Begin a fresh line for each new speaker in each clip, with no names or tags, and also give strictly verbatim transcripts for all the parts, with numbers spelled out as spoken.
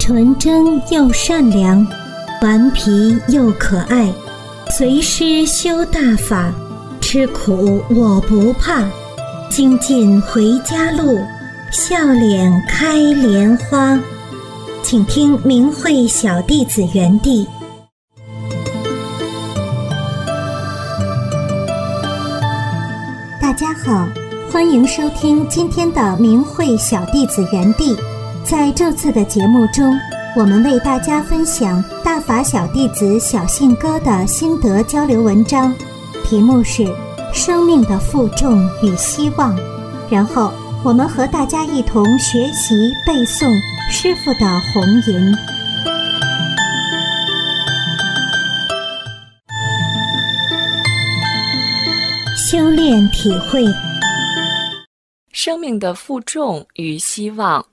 纯真又善良，顽皮又可爱，随师修大法，吃苦我不怕，精进回家路，笑脸开莲花。请听明慧小弟子园地。大家好，欢迎收听今天的明慧小弟子园地。在这次的节目中，我们为大家分享大法小弟子小信哥的心得交流文章，题目是生命的负重与希望。然后我们和大家一同学习背诵师父的红吟。修炼体会
生命的负重与希望。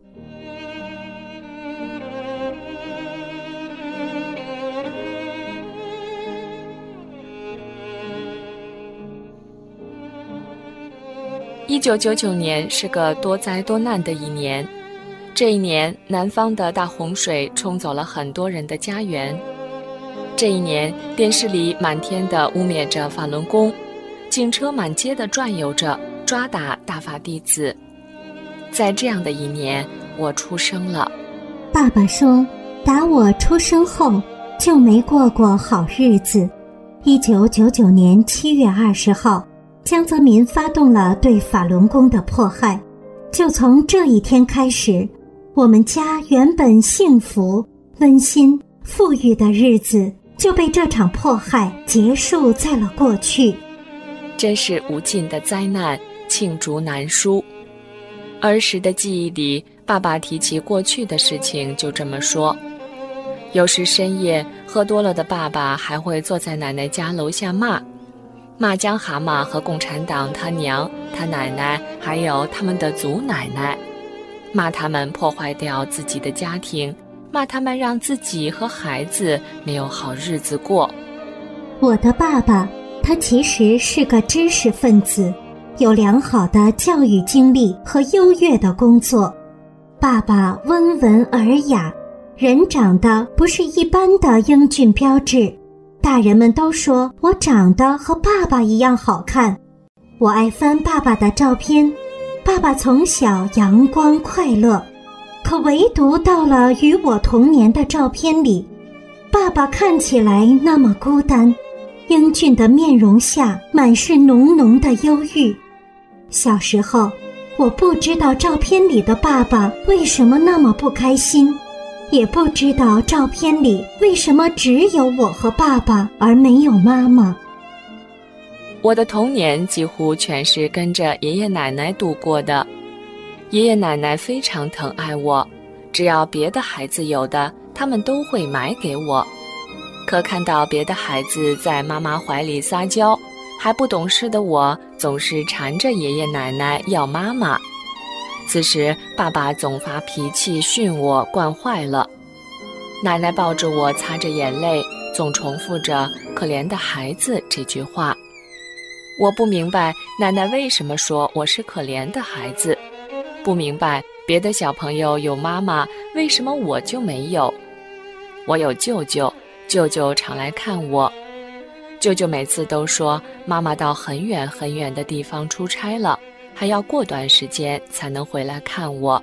一九九九年是个多灾多难的一年，这一年南方的大洪水冲走了很多人的家园。这一年电视里满天的污蔑着法轮功，警车满街的转悠着，抓打大法弟子。在这样的一年，我出生了。
爸爸说，打我出生后就没过过好日子。一九九九年七月二十号，江泽民发动了对法轮功的迫害。就从这一天开始，我们家原本幸福、温馨、富裕的日子就被这场迫害结束在了过去。
真是无尽的灾难，罄竹难书。儿时的记忆里，爸爸提起过去的事情就这么说。有时深夜喝多了的爸爸还会坐在奶奶家楼下骂骂江蛤蟆和共产党他娘他奶奶还有他们的祖奶奶，骂他们破坏掉自己的家庭，骂他们让自己和孩子没有好日子过。
我的爸爸他其实是个知识分子，有良好的教育经历和优越的工作。爸爸温文尔雅，人长得不是一般的英俊标致，大人们都说我长得和爸爸一样好看。我爱翻爸爸的照片，爸爸从小阳光快乐，可唯独到了与我同年的照片里，爸爸看起来那么孤单，英俊的面容下满是浓浓的忧郁。小时候，我不知道照片里的爸爸为什么那么不开心，也不知道照片里为什么只有我和爸爸而没有妈妈。
我的童年几乎全是跟着爷爷奶奶度过的。爷爷奶奶非常疼爱我，只要别的孩子有的，他们都会买给我。可看到别的孩子在妈妈怀里撒娇，还不懂事的我总是缠着爷爷奶奶要妈妈。此时爸爸总发脾气训我惯坏了，奶奶抱着我擦着眼泪，总重复着可怜的孩子这句话。我不明白奶奶为什么说我是可怜的孩子，不明白别的小朋友有妈妈，为什么我就没有。我有舅舅，舅舅常来看我，舅舅每次都说妈妈到很远很远的地方出差了，还要过段时间才能回来看我。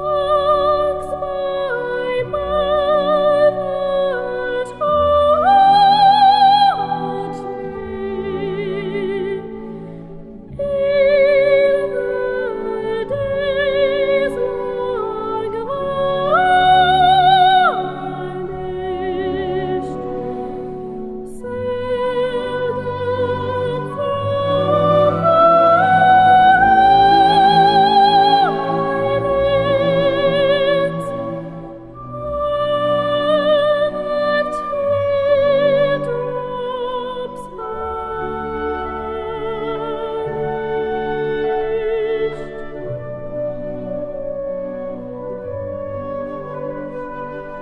Oh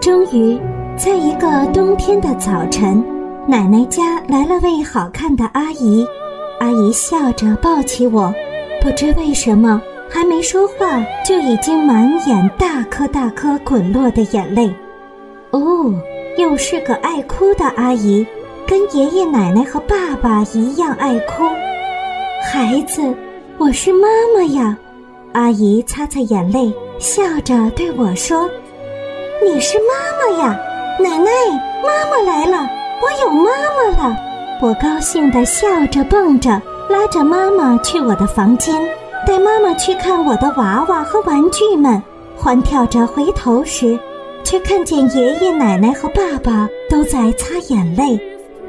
终于，在一个冬天的早晨，奶奶家来了位好看的阿姨。阿姨笑着抱起我，不知为什么，还没说话就已经满眼大颗大颗滚落的眼泪。哦，又是个爱哭的阿姨，跟爷爷奶奶和爸爸一样爱哭。孩子，我是妈妈呀。阿姨擦擦眼泪，笑着对我说：你是妈妈呀，奶奶，妈妈来了，我有妈妈了。我高兴地笑着蹦着，拉着妈妈去我的房间，带妈妈去看我的娃娃和玩具们，欢跳着回头时，却看见爷爷奶奶和爸爸都在擦眼泪。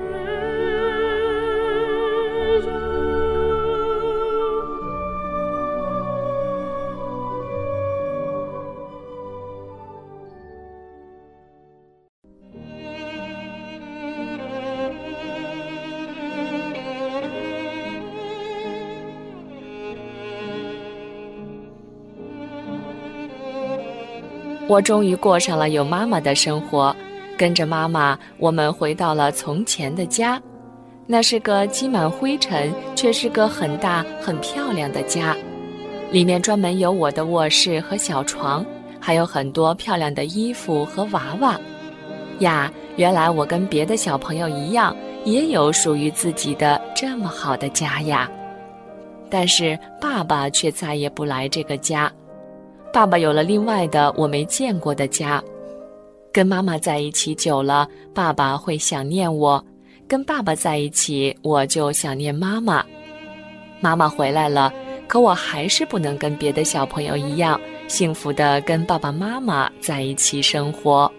我终于过上了有妈妈的生活，跟着妈妈，我们回到了从前的家。那是个积满灰尘，却是个很大很漂亮的家，里面专门有我的卧室和小床，还有很多漂亮的衣服和娃娃。呀，原来我跟别的小朋友一样，也有属于自己的这么好的家呀。但是爸爸却再也不来这个家。爸爸有了另外的我没见过的家。跟妈妈在一起久了，爸爸会想念我，跟爸爸在一起，我就想念妈妈。妈妈回来了，可我还是不能跟别的小朋友一样，幸福地跟爸爸妈妈在一起生活。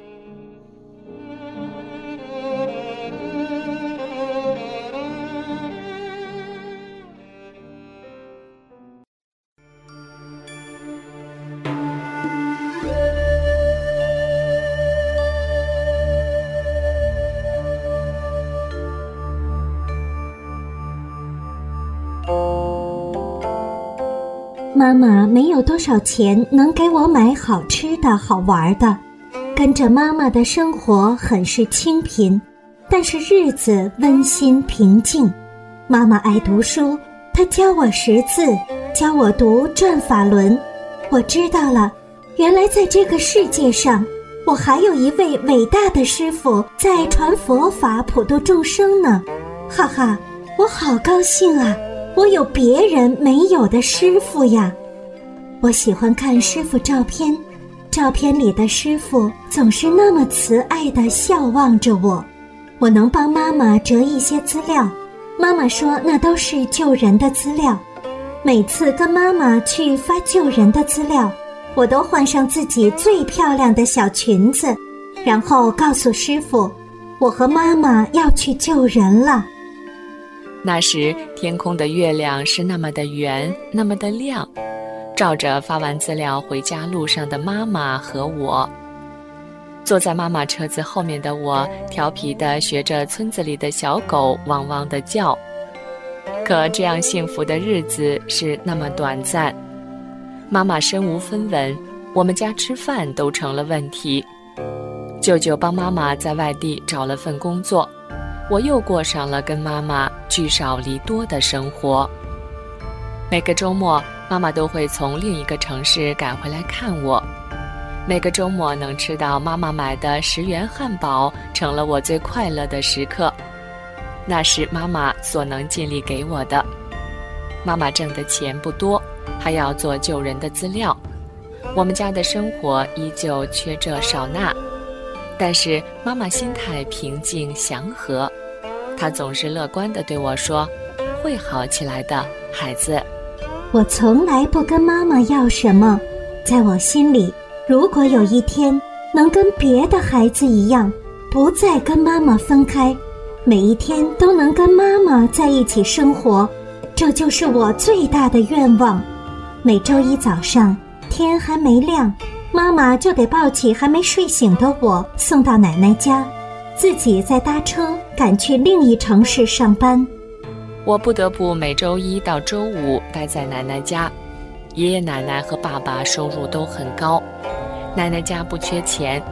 妈妈没有多少钱能给我买好吃的好玩的，跟着妈妈的生活很是清贫，但是日子温馨平静。妈妈爱读书，她教我识字，教我读转法轮。我知道了，原来在这个世界上，我还有一位伟大的师父在传佛法普度众生呢。哈哈，我好高兴啊，我有别人没有的师父呀。我喜欢看师父照片，照片里的师父总是那么慈爱地笑望着我。我能帮妈妈折一些资料，妈妈说那都是救人的资料。每次跟妈妈去发救人的资料，我都换上自己最漂亮的小裙子，然后告诉师父，我和妈妈要去救人了。
那时天空的月亮是那么的圆，那么的亮，照着发完资料回家路上的妈妈和我。坐在妈妈车子后面的我，调皮地学着村子里的小狗汪汪地叫。可这样幸福的日子是那么短暂。妈妈身无分文，我们家吃饭都成了问题。舅舅帮妈妈在外地找了份工作，我又过上了跟妈妈聚少离多的生活。每个周末，妈妈都会从另一个城市赶回来看我。每个周末能吃到妈妈买的十元汉堡，成了我最快乐的时刻。那是妈妈所能尽力给我的。妈妈挣的钱不多，还要做救人的资料。我们家的生活依旧缺这少那，但是妈妈心态平静祥和，她总是乐观地对我说：会好起来的，孩子。
我从来不跟妈妈要什么，在我心里，如果有一天能跟别的孩子一样，不再跟妈妈分开，每一天都能跟妈妈在一起生活，这就是我最大的愿望。每周一早上，天还没亮，妈妈就得抱起还没睡醒的我送到奶奶家，自己再搭车赶去另一城市上班。
我不得不每周一到周五待在奶奶家。爷爷奶奶和爸爸收入都很高，奶奶家不缺钱，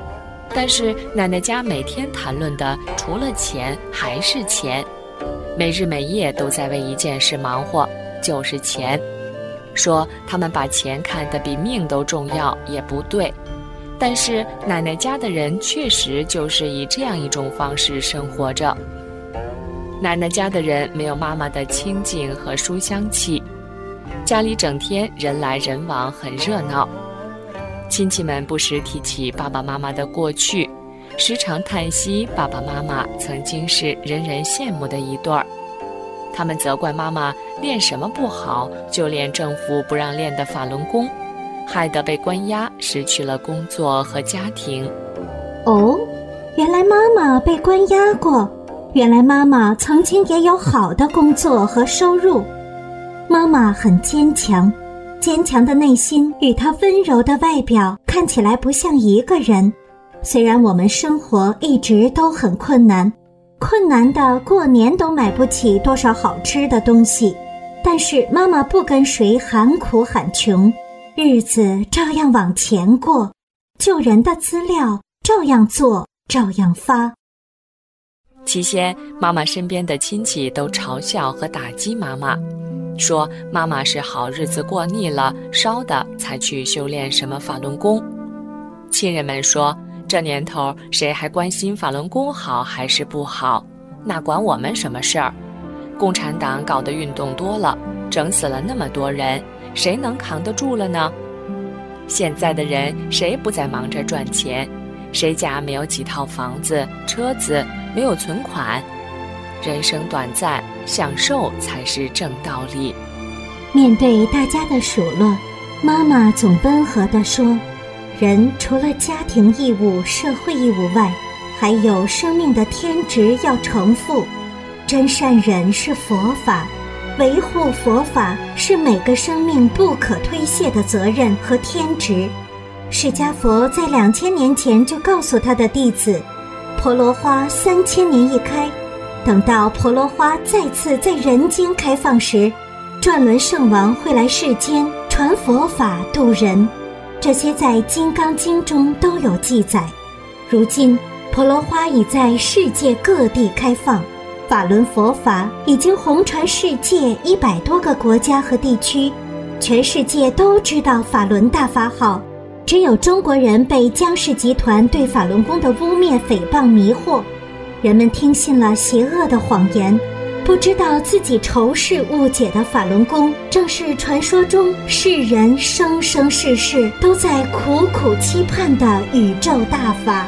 但是奶奶家每天谈论的除了钱还是钱，每日每夜都在为一件事忙活，就是钱。说他们把钱看得比命都重要也不对，但是奶奶家的人确实就是以这样一种方式生活着。奶奶家的人没有妈妈的清静和书香气，家里整天人来人往，很热闹。亲戚们不时提起爸爸妈妈的过去，时常叹息爸爸妈妈曾经是人人羡慕的一对儿。他们责怪妈妈练什么不好，就练政府不让练的法轮功，害得被关押，失去了工作和家庭。
哦，原来妈妈被关押过，原来妈妈曾经也有好的工作和收入。妈妈很坚强，坚强的内心与她温柔的外表看起来不像一个人。虽然我们生活一直都很困难，困难的过年都买不起多少好吃的东西，但是妈妈不跟谁喊苦喊穷，日子照样往前过，救人的资料照样做，照样发。
起先，妈妈身边的亲戚都嘲笑和打击妈妈，说妈妈是好日子过腻了，烧的才去修炼什么法轮功。亲人们说，这年头谁还关心法轮功好还是不好，那管我们什么事儿？共产党搞的运动多了，整死了那么多人，谁能扛得住了呢？现在的人谁不在忙着赚钱？谁家没有几套房子车子，没有存款？人生短暂，享受才是正道理。
面对大家的数落，妈妈总温和地说，人除了家庭义务、社会义务外，还有生命的天职要承负。真善忍是佛法，维护佛法是每个生命不可推卸的责任和天职。释迦佛在两千年前就告诉他的弟子，婆罗花三千年一开，等到婆罗花再次在人间开放时，转轮圣王会来世间传佛法度人。这些在《金刚经》中都有记载。如今婆罗花已在世界各地开放，法轮佛法已经红传世界一百多个国家和地区，全世界都知道法轮大法好，只有中国人被江氏集团对法轮功的污蔑诽谤迷惑，人们听信了邪恶的谎言，不知道自己仇视误解的法轮功正是传说中世人生生世世都在苦苦期盼的宇宙大法。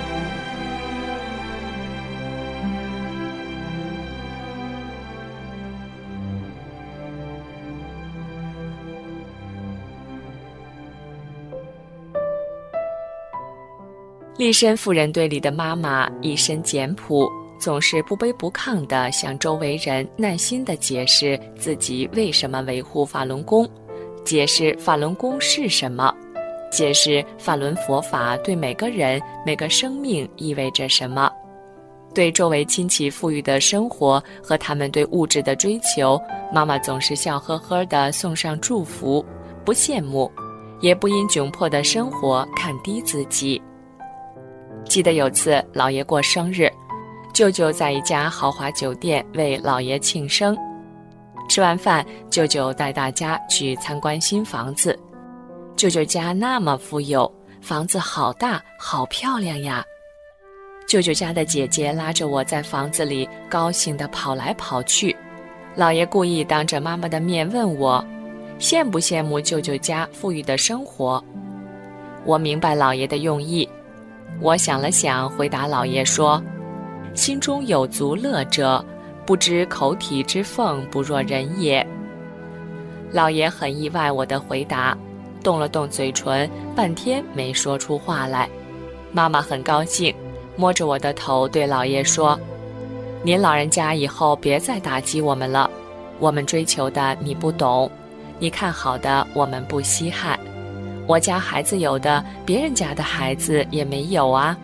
立身妇人队里的妈妈一身简朴，总是不卑不亢地向周围人耐心地解释自己为什么维护法轮功，解释法轮功是什么，解释法轮佛法对每个人每个生命意味着什么。对周围亲戚富裕的生活和他们对物质的追求，妈妈总是笑呵呵地送上祝福，不羡慕，也不因窘迫的生活看低自己。记得有次姥爷过生日，舅舅在一家豪华酒店为姥爷庆生。吃完饭，舅舅带大家去参观新房子。舅舅家那么富有，房子好大好漂亮呀。舅舅家的姐姐拉着我在房子里高兴地跑来跑去。姥爷故意当着妈妈的面问我，羡不羡慕舅舅家富裕的生活？我明白姥爷的用意，我想了想，回答姥爷说，心中有足乐者，不知口体之缝不若人也。姥爷很意外我的回答，动了动嘴唇，半天没说出话来。妈妈很高兴，摸着我的头对姥爷说，您老人家以后别再打击我们了，我们追求的你不懂，你看好的我们不稀罕，我家孩子有的，别人家的孩子也没有啊。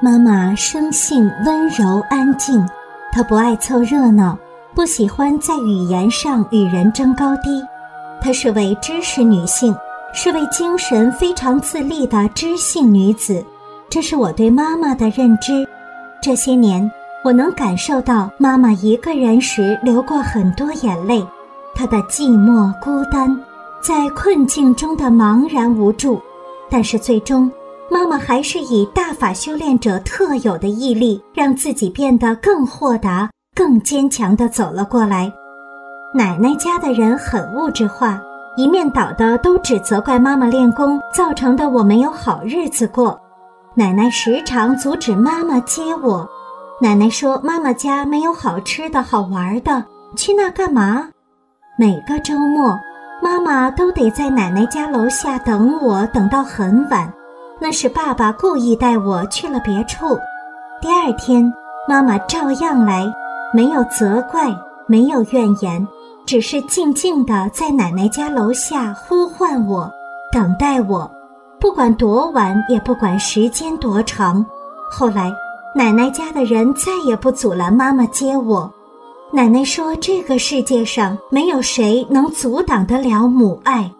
妈妈生性温柔安静，她不爱凑热闹，不喜欢在语言上与人争高低。她是位知识女性，是位精神非常自立的知性女子，这是我对妈妈的认知。这些年，我能感受到妈妈一个人时流过很多眼泪，她的寂寞孤单，在困境中的茫然无助，但是最终妈妈还是以大法修炼者特有的毅力，让自己变得更豁达、更坚强地走了过来。奶奶家的人很物质化，一面倒的都只责怪妈妈练功造成的我没有好日子过。奶奶时常阻止妈妈接我，奶奶说妈妈家没有好吃的好玩的，去那干嘛？每个周末，妈妈都得在奶奶家楼下等我，等到很晚。那是爸爸故意带我去了别处。第二天，妈妈照样来，没有责怪，没有怨言，只是静静地在奶奶家楼下呼唤我，等待我，不管多晚，也不管时间多长。后来，奶奶家的人再也不阻拦妈妈接我。奶奶说，这个世界上没有谁能阻挡得了母爱。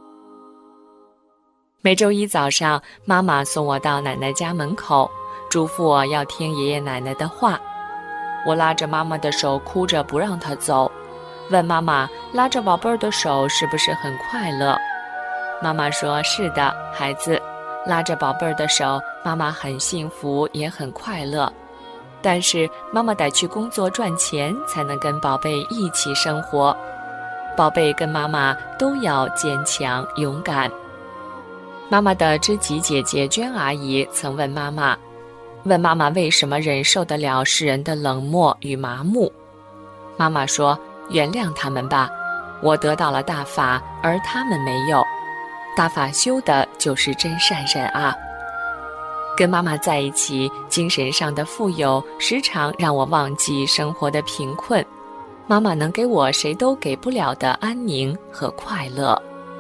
每周一早上，妈妈送我到奶奶家门口，嘱咐我要听爷爷奶奶的话。我拉着妈妈的手，哭着不让她走，问妈妈拉着宝贝儿的手是不是很快乐。妈妈说，是的，孩子，拉着宝贝儿的手，妈妈很幸福也很快乐，但是妈妈得去工作赚钱，才能跟宝贝一起生活。宝贝跟妈妈都要坚强勇敢。妈妈的知己姐姐娟阿姨曾问妈妈，问妈妈为什么忍受得了世人的冷漠与麻木。妈妈说，原谅他们吧，我得到了大法，而他们没有。大法修的就是真善人啊。跟妈妈在一起，精神上的富有时常让我忘记生活的贫困。妈妈能给我谁都给不了的安宁和快乐。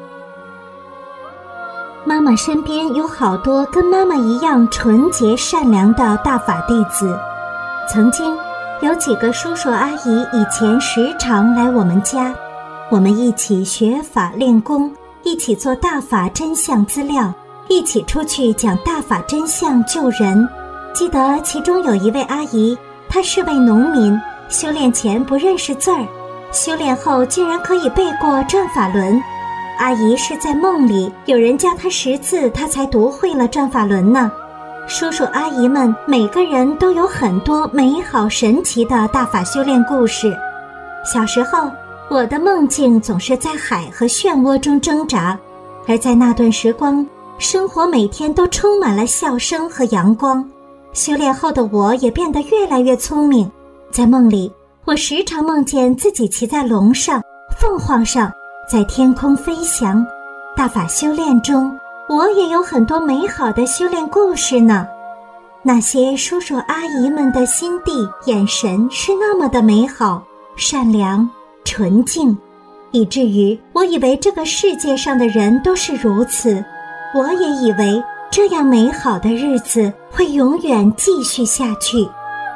妈妈身边有好多跟妈妈一样纯洁善良的大法弟子。曾经有几个叔叔阿姨以前时常来我们家，我们一起学法练功，一起做大法真相资料，一起出去讲大法真相救人。记得其中有一位阿姨，她是位农民，修炼前不认识字儿，修炼后竟然可以背过转法轮。阿姨是在梦里有人教她识字，她才读会了转法轮呢。叔叔阿姨们每个人都有很多美好神奇的大法修炼故事。小时候，我的梦境总是在海和漩涡中挣扎，而在那段时光，生活每天都充满了笑声和阳光。修炼后的我也变得越来越聪明，在梦里，我时常梦见自己骑在龙上、凤凰上，在天空飞翔。大法修炼中，我也有很多美好的修炼故事呢。那些叔叔阿姨们的心地眼神是那么的美好、善良、纯净，以至于我以为这个世界上的人都是如此。我也以为这样美好的日子会永远继续下去。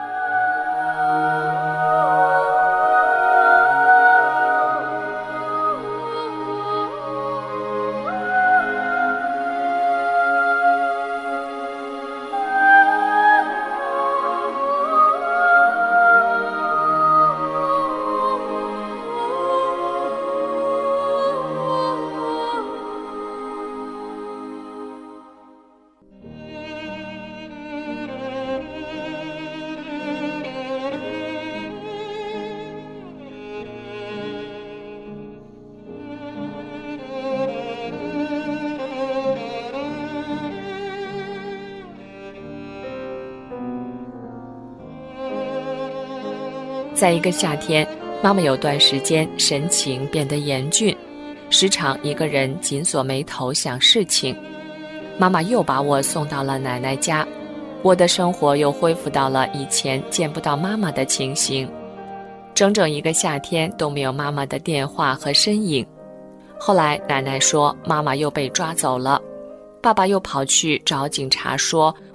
在一个夏天，妈妈有段时间神情变得严峻，时常一个人紧锁眉头想事情。妈妈又把我送到了奶奶家，我的生活又恢复到了以前见不到妈妈的情形。整整一个夏天都没有妈妈的电话和身影。后来奶奶说妈妈又被抓走了，爸爸又跑去找警察说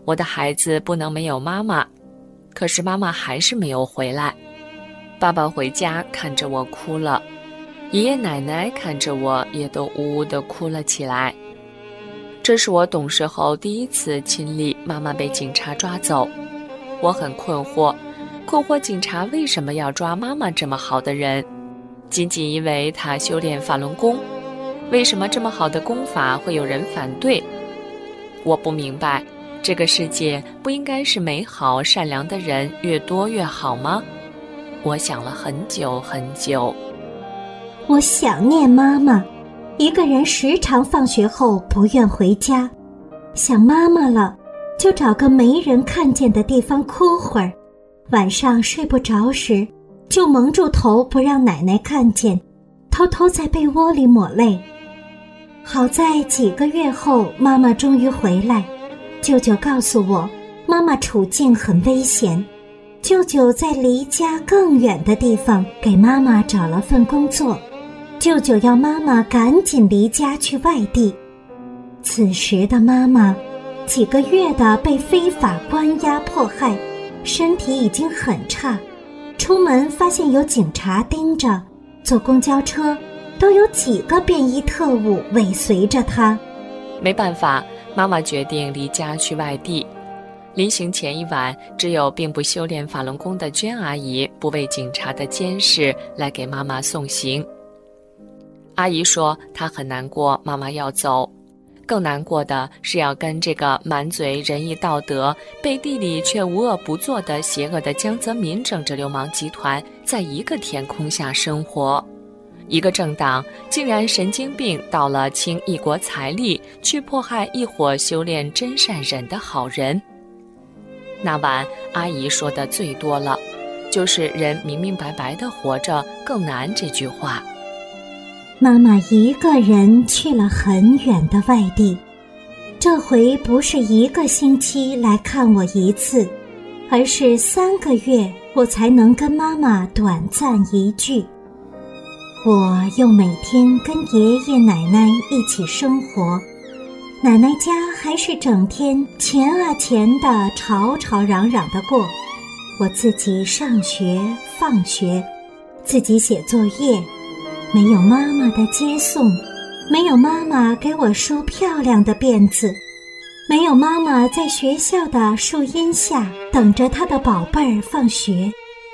我的孩子不能没有妈妈。可是妈妈还是没有回来。爸爸回家看着我哭了，爷爷奶奶看着我也都呜呜地哭了起来。这是我懂事后第一次亲历妈妈被警察抓走。我很困惑，困惑警察为什么要抓妈妈这么好的人？仅仅因为她修炼法轮功？为什么这么好的功法会有人反对？我不明白，这个世界不应该是美好善良的人越多越好吗？我想了很久很久。
我想念妈妈，一个人时常放学后不愿回家，想妈妈了，就找个没人看见的地方哭会儿。晚上睡不着时，就蒙住头不让奶奶看见，偷偷在被窝里抹泪。好在几个月后，妈妈终于回来。舅舅告诉我，妈妈处境很危险。舅舅在离家更远的地方给妈妈找了份工作，舅舅要妈妈赶紧离家去外地。此时的妈妈，几个月的被非法关押迫害，身体已经很差。出门发现有警察盯着，坐公交车都有几个便衣特务尾随着她。
没办法，妈妈决定离家去外地。临行前一晚，只有并不修炼法轮功的娟阿姨不畏警察的监视，来给妈妈送行。阿姨说她很难过妈妈要走，更难过的是要跟这个满嘴仁义道德，背地里却无恶不作的邪恶的江泽民政治流氓集团在一个天空下生活。一个政党竟然神经病到了倾一国财力去迫害一伙修炼真善忍的好人。那晚阿姨说的最多了，就是人明明白白的活着更难这句话。
妈妈一个人去了很远的外地，这回不是一个星期来看我一次，而是三个月我才能跟妈妈短暂一聚。我又每天跟爷爷奶奶一起生活，奶奶家还是整天钱啊钱的吵吵嚷嚷的过。我自己上学放学，自己写作业，没有妈妈的接送，没有妈妈给我梳漂亮的辫子，没有妈妈在学校的树荫下等着她的宝贝儿放学。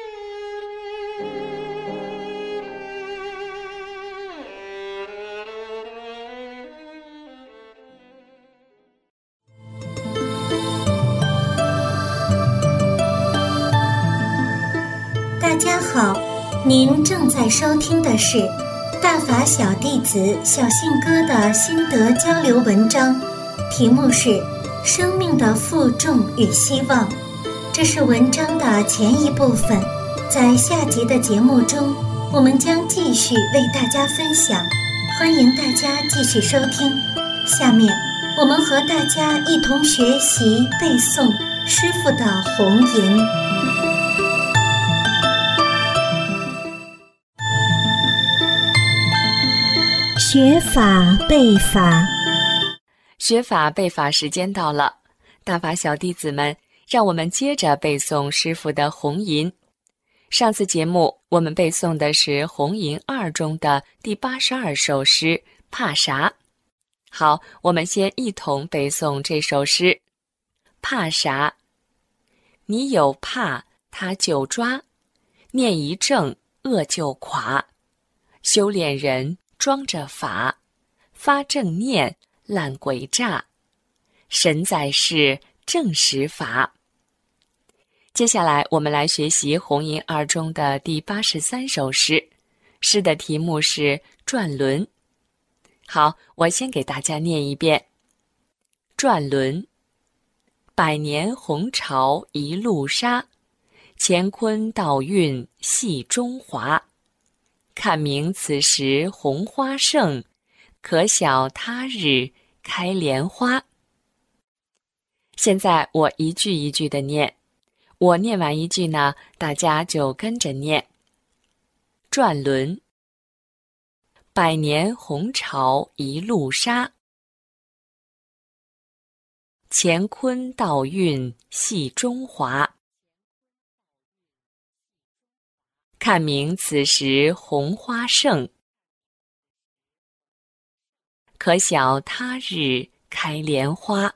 大家好，您正在收听的是大法小弟子小信哥的心得交流文章，题目是《生命的负重与希望》。这是文章的前一部分，在下集的节目中，我们将继续为大家分享，欢迎大家继续收听。下面我们和大家一同学习背诵师父的红吟。学法背法，
学法背法时间到了，大法小弟子们，让我们接着背诵师父的红吟。上次节目我们背诵的是红吟二中的第八十二首诗怕啥。好，我们先一同背诵这首诗。怕啥？你有怕他就抓，念一正恶就垮。修炼人装着法，发正念烂鬼诈，神在世正实法。接下来我们来学习红吟二中的第八十三首诗，诗的题目是转轮。好，我先给大家念一遍。转轮，百年红潮一路杀，乾坤道运系中华。看明此时红花盛，可晓他日开莲花。现在我一句一句的念，我念完一句呢，大家就跟着念。转轮，百年红潮一路杀， 乾坤道运系中华。看明此时红花盛，可晓他日开莲花。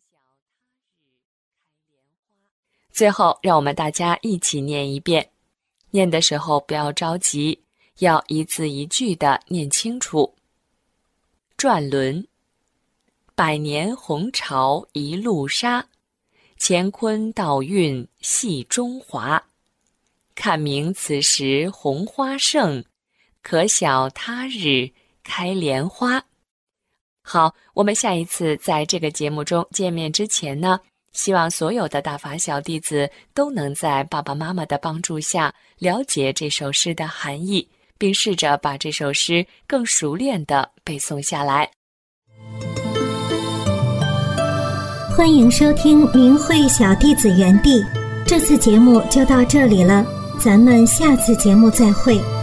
最后，让我们大家一起念一遍。念的时候不要着急，要一字一句地念清楚。转轮，百年红潮一路杀，乾坤道运系中华。看明此时红花盛，可晓他日开莲花。好，我们下一次在这个节目中见面之前呢，希望所有的大法小弟子都能在爸爸妈妈的帮助下了解这首诗的含义，并试着把这首诗更熟练地背诵下来。
欢迎收听明慧小弟子园地，这次节目就到这里了，咱们下次节目再会。